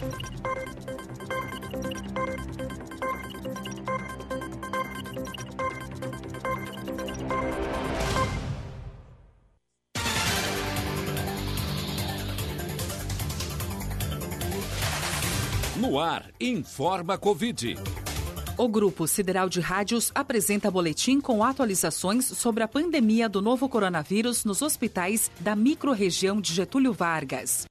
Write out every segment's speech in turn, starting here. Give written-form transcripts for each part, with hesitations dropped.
No ar, Informa Covid. O Grupo Sideral de Rádios apresenta boletim com atualizações sobre a pandemia do novo coronavírus nos hospitais da microrregião de Getúlio Vargas.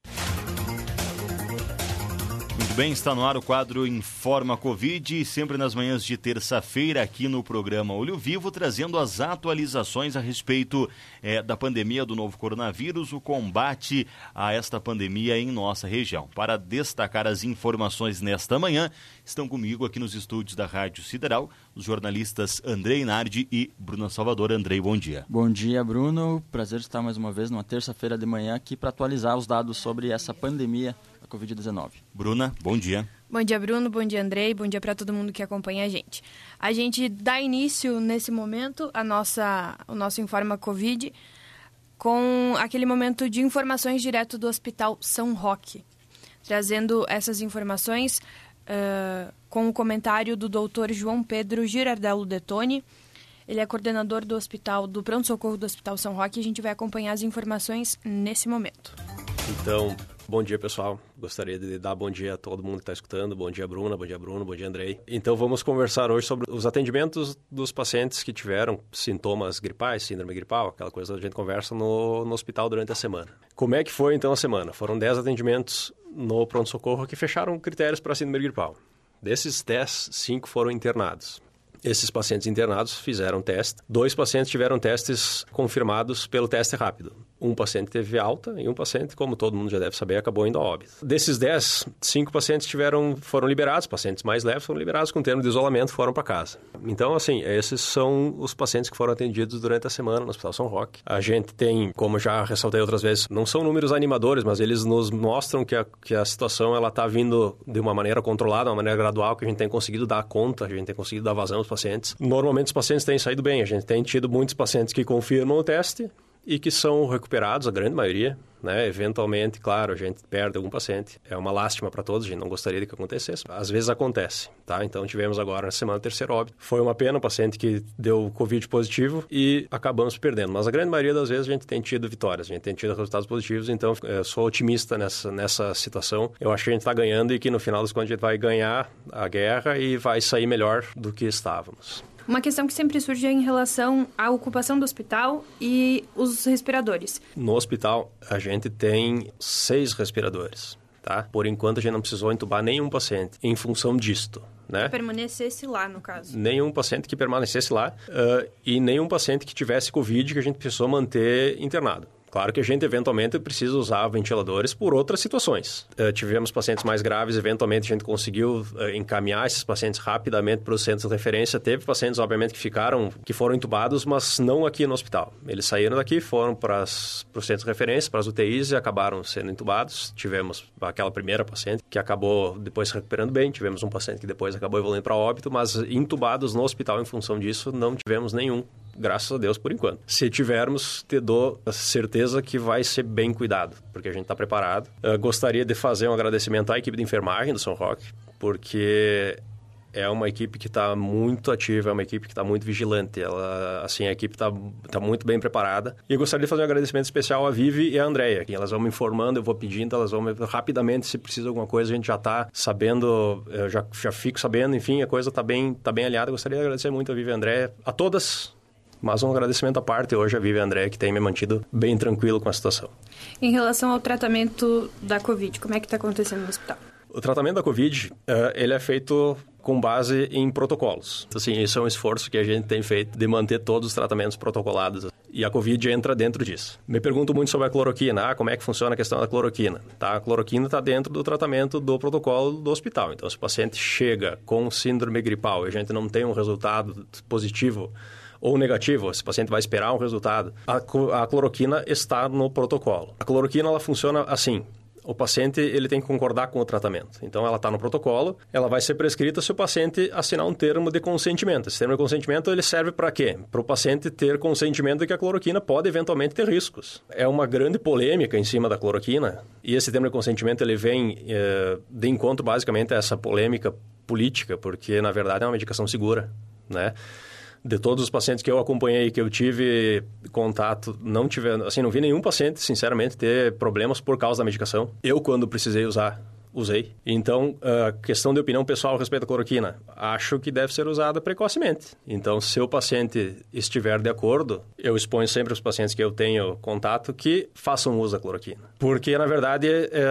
Muito bem, está no ar o quadro Informa Covid, sempre nas manhãs de terça-feira aqui no programa Olho Vivo, trazendo as atualizações a respeito da pandemia do novo coronavírus, o combate a esta pandemia em nossa região. Para destacar as informações nesta manhã, estão comigo aqui nos estúdios da Rádio Sideral os jornalistas Andrei Nardi e Bruna Salvador. Andrei, bom dia. Bom dia, Bruno. Prazer estar mais uma vez numa terça-feira de manhã aqui para atualizar os dados sobre essa pandemia da Covid-19. Bruna, bom dia. Bom dia, Bruno. Bom dia, Andrei. Bom dia para todo mundo que acompanha a gente. A gente dá início, nesse momento, o nosso Informa Covid com aquele momento de informações direto do Hospital São Roque. Trazendo essas informações com o comentário do Dr. João Pedro Girardello Detoni. Ele é coordenador do hospital, do pronto-socorro do Hospital São Roque, e a gente vai acompanhar as informações nesse momento. Então, bom dia, pessoal. Gostaria de dar bom dia a todo mundo que está escutando. Bom dia, Bruna. Bom dia, Bruno. Bom dia, Andrei. Então, vamos conversar hoje sobre os atendimentos dos pacientes que tiveram sintomas gripais, síndrome gripal, aquela coisa que a gente conversa no hospital durante a semana. Como é que foi, então, a semana? Foram 10 atendimentos no pronto-socorro que fecharam critérios para síndrome gripal. Desses 10, 5 foram internados. Esses pacientes internados fizeram teste. 2 pacientes tiveram testes confirmados pelo teste rápido. Um paciente teve alta e um paciente, como todo mundo já deve saber, acabou indo a óbito. Desses 10, 5 pacientes foram liberados, pacientes mais leves foram liberados com termo de isolamento, foram para casa. Então, assim, esses são os pacientes que foram atendidos durante a semana no Hospital São Roque. A gente tem, como já ressaltei outras vezes, não são números animadores, mas eles nos mostram que a situação está vindo de uma maneira controlada, uma maneira gradual, que a gente tem conseguido dar conta, a gente tem conseguido dar vazão aos pacientes. Normalmente os pacientes têm saído bem, a gente tem tido muitos pacientes que confirmam o teste e que são recuperados, a grande maioria, né? Eventualmente, claro, a gente perde algum paciente. É uma lástima para todos, a gente não gostaria de que acontecesse. Às vezes acontece, tá? Então tivemos agora na semana o 3º óbito. Foi uma pena, um paciente que deu Covid positivo e acabamos perdendo. Mas a grande maioria das vezes a gente tem tido vitórias, a gente tem tido resultados positivos, então eu sou otimista nessa situação. Eu acho que a gente está ganhando e que no final das contas a gente vai ganhar a guerra e vai sair melhor do que estávamos. Uma questão que sempre surge é em relação à ocupação do hospital e os respiradores. No hospital, a gente tem 6 respiradores, tá? Por enquanto, a gente não precisou entubar nenhum paciente em função disto, né? Que permanecesse lá, no caso. Nenhum paciente que permanecesse lá e nenhum paciente que tivesse Covid que a gente precisou manter internado. Claro que a gente eventualmente precisa usar ventiladores por outras situações. Tivemos pacientes mais graves, eventualmente a gente conseguiu encaminhar esses pacientes rapidamente para os centros de referência. Teve pacientes, obviamente, que foram entubados, mas não aqui no hospital. Eles saíram daqui, foram para os centros de referência, para as UTIs e acabaram sendo entubados. Tivemos aquela primeira paciente que acabou depois se recuperando bem. Tivemos um paciente que depois acabou evoluindo para óbito, mas entubados no hospital em função disso não tivemos nenhum. Graças a Deus, por enquanto. Se tivermos, te dou a certeza que vai ser bem cuidado, porque a gente está preparado. Gostaria de fazer um agradecimento à equipe de enfermagem do São Roque, porque é uma equipe que está muito ativa, é uma equipe que está muito vigilante. A equipe está muito bem preparada. E eu gostaria de fazer um agradecimento especial à Vivi e à Andréia, que elas vão me informando, eu vou pedindo, elas vão rapidamente, se precisa de alguma coisa, a gente já está sabendo, eu já fico sabendo, enfim, a coisa está bem alinhada. Eu gostaria de agradecer muito a Vivi e a Andréia, a todas. Mas um agradecimento à parte hoje a Vivi e a André, que tem me mantido bem tranquilo com a situação. Em relação ao tratamento da Covid, como é que está acontecendo no hospital? O tratamento da Covid, ele é feito com base em protocolos. Assim, isso é um esforço que a gente tem feito de manter todos os tratamentos protocolados. E a Covid entra dentro disso. Me pergunto muito sobre a cloroquina. Como é que funciona a questão da cloroquina? Tá? A cloroquina está dentro do tratamento do protocolo do hospital. Então, se o paciente chega com síndrome gripal e a gente não tem um resultado positivo ou negativo, esse paciente vai esperar um resultado, a cloroquina está no protocolo. A cloroquina, ela funciona assim. o paciente ele tem que concordar com o tratamento. Então, ela está no protocolo, ela vai ser prescrita se o paciente assinar um termo de consentimento. Esse termo de consentimento ele serve para quê? Para o paciente ter consentimento de que a cloroquina pode eventualmente ter riscos. É uma grande polêmica em cima da cloroquina e esse termo de consentimento ele vem de encontro basicamente a essa polêmica política, porque na verdade é uma medicação segura, né? De todos os pacientes que eu acompanhei, que eu tive contato, não vi nenhum paciente, sinceramente, ter problemas por causa da medicação. Eu, quando precisei usar, usei. Então, questão de opinião pessoal a respeito da cloroquina, acho que deve ser usada precocemente. Então, se o paciente estiver de acordo, eu exponho sempre os pacientes que eu tenho contato que façam uso da cloroquina. Porque, na verdade,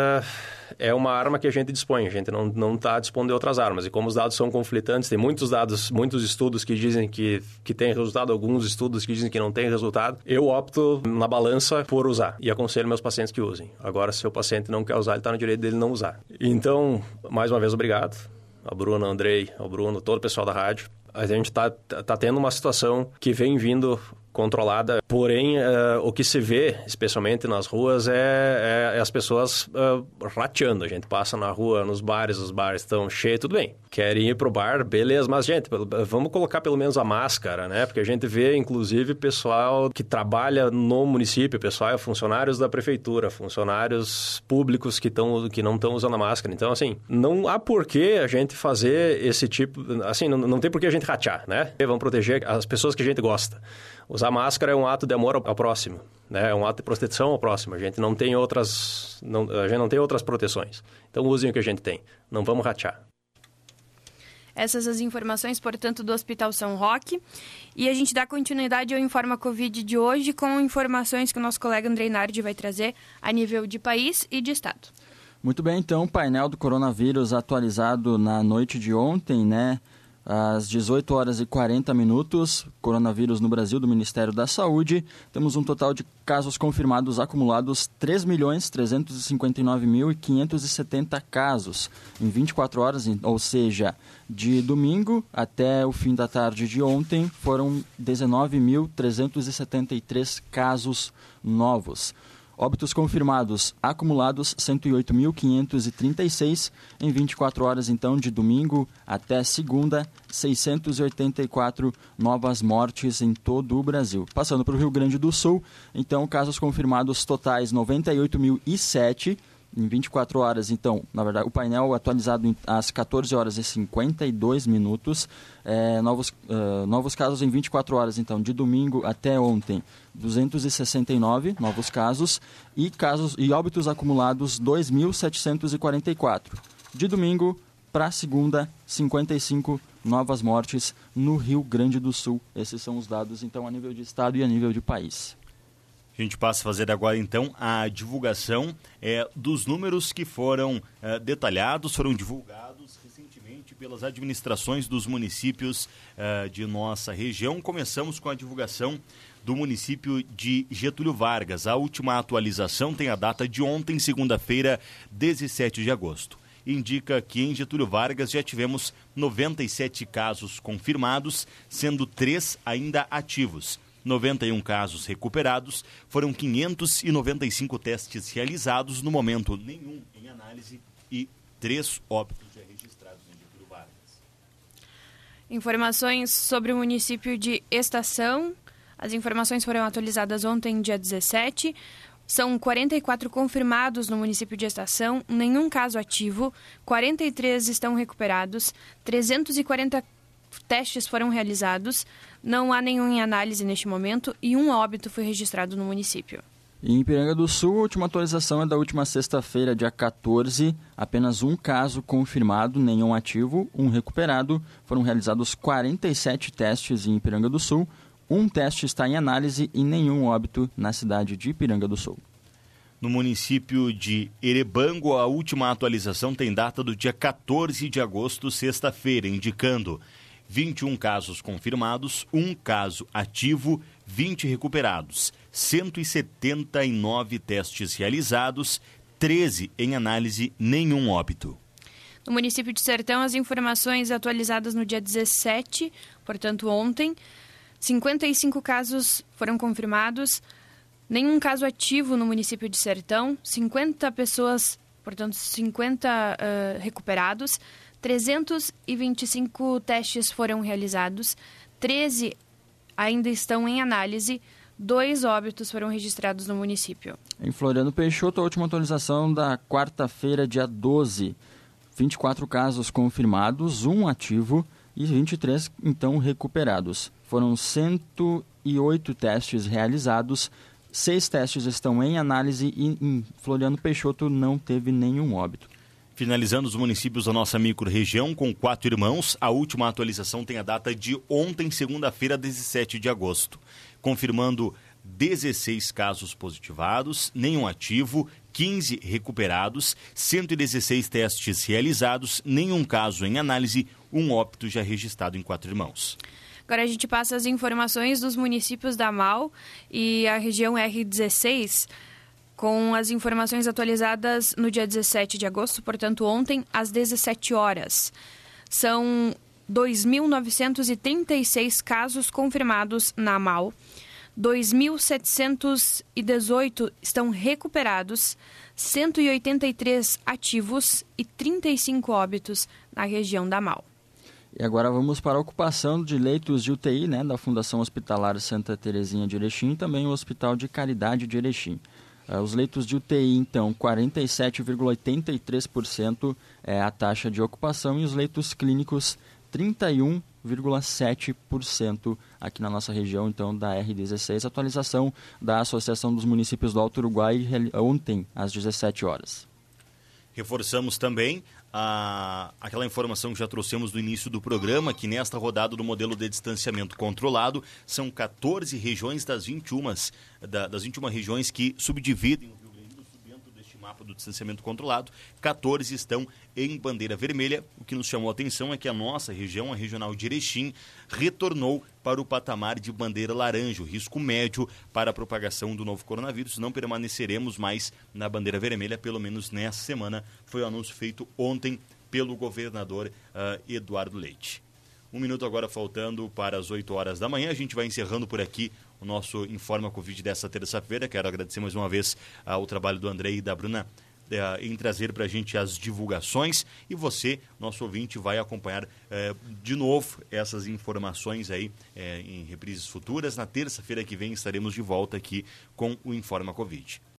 é uma arma que a gente dispõe, a gente não está dispondo de outras armas. E como os dados são conflitantes, tem muitos dados, muitos estudos que dizem que tem resultado, alguns estudos que dizem que não tem resultado, eu opto na balança por usar e aconselho meus pacientes que usem. Agora, se o paciente não quer usar, ele está no direito dele não usar. Então, mais uma vez, obrigado. A Bruna, ao Andrei, ao Bruno, todo o pessoal da rádio. A gente está tendo uma situação que vem vindo controlada, porém o que se vê, especialmente nas ruas, é as pessoas rateando. A gente passa na rua, nos bares, os bares estão cheios, tudo bem. Querem ir pro bar, beleza, mas gente, vamos colocar pelo menos a máscara, né? Porque a gente vê, inclusive, pessoal que trabalha no município, pessoal, funcionários da prefeitura, funcionários públicos que não estão usando a máscara. Então, assim, não há por que a gente fazer esse tipo, assim, não tem por que a gente ratear, né? Vamos proteger as pessoas que a gente gosta. Usar máscara é um ato de amor ao próximo, né? É um ato de proteção ao próximo. A gente não tem outras proteções. Então, usem o que a gente tem. Não vamos ratear. Essas as informações, portanto, do Hospital São Roque. E a gente dá continuidade ao Informa Covid de hoje com informações que o nosso colega Andrei Nardi vai trazer a nível de país e de estado. Muito bem, então, o painel do coronavírus atualizado na noite de ontem, né? Às 18 horas e 40 minutos, coronavírus no Brasil, do Ministério da Saúde. Temos um total de casos confirmados acumulados, 3.359.570 casos em 24 horas, ou seja, de domingo até o fim da tarde de ontem, foram 19.373 casos novos. Óbitos confirmados acumulados, 108.536 em 24 horas, então, de domingo até segunda, 684 novas mortes em todo o Brasil. Passando para o Rio Grande do Sul, então, casos confirmados totais 98.007 em 24 horas, então, na verdade, o painel atualizado às 14 horas e 52 minutos, novos casos em 24 horas, então, de domingo até ontem, 269 novos casos e óbitos acumulados 2.744. De domingo para segunda, 55 novas mortes no Rio Grande do Sul. Esses são os dados, então, a nível de estado e a nível de país. A gente passa a fazer agora, então, a divulgação dos números que foram detalhados, foram divulgados recentemente pelas administrações dos municípios de nossa região. Começamos com a divulgação do município de Getúlio Vargas. A última atualização tem a data de ontem, segunda-feira, 17 de agosto. Indica que em Getúlio Vargas já tivemos 97 casos confirmados, sendo 3 ainda ativos. 91 casos recuperados, foram 595 testes realizados, no momento nenhum em análise e 3 óbitos já registrados em Getúlio Vargas. Informações sobre o município de Estação. As informações foram atualizadas ontem, dia 17. São 44 confirmados no município de Estação, nenhum caso ativo, 43 estão recuperados, 340 testes foram realizados, não há nenhum em análise neste momento e um óbito foi registrado no município. Em Ipiranga do Sul, a última atualização é da última sexta-feira, dia 14, apenas um caso confirmado, nenhum ativo, um recuperado. Foram realizados 47 testes em Ipiranga do Sul, um teste está em análise e nenhum óbito na cidade de Ipiranga do Sul. No município de Erebango, a última atualização tem data do dia 14 de agosto, sexta-feira, indicando 21 casos confirmados, um caso ativo, 20 recuperados, 179 testes realizados, 13 em análise, nenhum óbito. No município de Sertão, as informações atualizadas no dia 17, portanto ontem, 55 casos foram confirmados, nenhum caso ativo no município de Sertão, 50 pessoas portanto 50 recuperados, 325 testes foram realizados, 13 ainda estão em análise, 2 óbitos foram registrados no município. Em Floriano Peixoto, a última atualização da quarta-feira, dia 12. 24 casos confirmados, 1 ativo e 23, então, recuperados. Foram 108 testes realizados, 6 testes estão em análise e em Floriano Peixoto não teve nenhum óbito. Finalizando os municípios da nossa micro-região com 4 irmãos, a última atualização tem a data de ontem, segunda-feira, 17 de agosto. Confirmando 16 casos positivados, nenhum ativo, 15 recuperados, 116 testes realizados, nenhum caso em análise, 1 óbito já registrado em 4 irmãos. Agora a gente passa as informações dos municípios da MAU e a região R16, com as informações atualizadas no dia 17 de agosto, portanto ontem, às 17 horas. São 2.936 casos confirmados na MAU, 2.718 estão recuperados, 183 ativos e 35 óbitos na região da MAU. E agora vamos para a ocupação de leitos de UTI, da Fundação Hospitalar Santa Terezinha de Erechim e também o Hospital de Caridade de Erechim. Os leitos de UTI, então, 47,83% é a taxa de ocupação e os leitos clínicos, 31,7% aqui na nossa região, então, da R16. Atualização da Associação dos Municípios do Alto Uruguai ontem, às 17 horas. Reforçamos também aquela informação que já trouxemos no início do programa, que nesta rodada do modelo de distanciamento controlado, são 14 regiões das 21 regiões que subdividem o Rio Grande do Sul dentro deste mapa do distanciamento controlado. 14 estão em bandeira vermelha. O que nos chamou a atenção é que a nossa região, a regional de Erechim, retornou para o patamar de bandeira laranja, o risco médio para a propagação do novo coronavírus. Não permaneceremos mais na bandeira vermelha, pelo menos nessa semana. Foi o anúncio feito ontem pelo governador Eduardo Leite. 1 minuto agora faltando para as 8 horas da manhã. A gente vai encerrando por aqui o nosso Informa Covid dessa terça-feira. Quero agradecer mais uma vez ao trabalho do Andrei e da Bruna em trazer para a gente as divulgações, e você, nosso ouvinte, vai acompanhar de novo essas informações aí em reprises futuras. Na terça-feira que vem estaremos de volta aqui com o Informa Covid.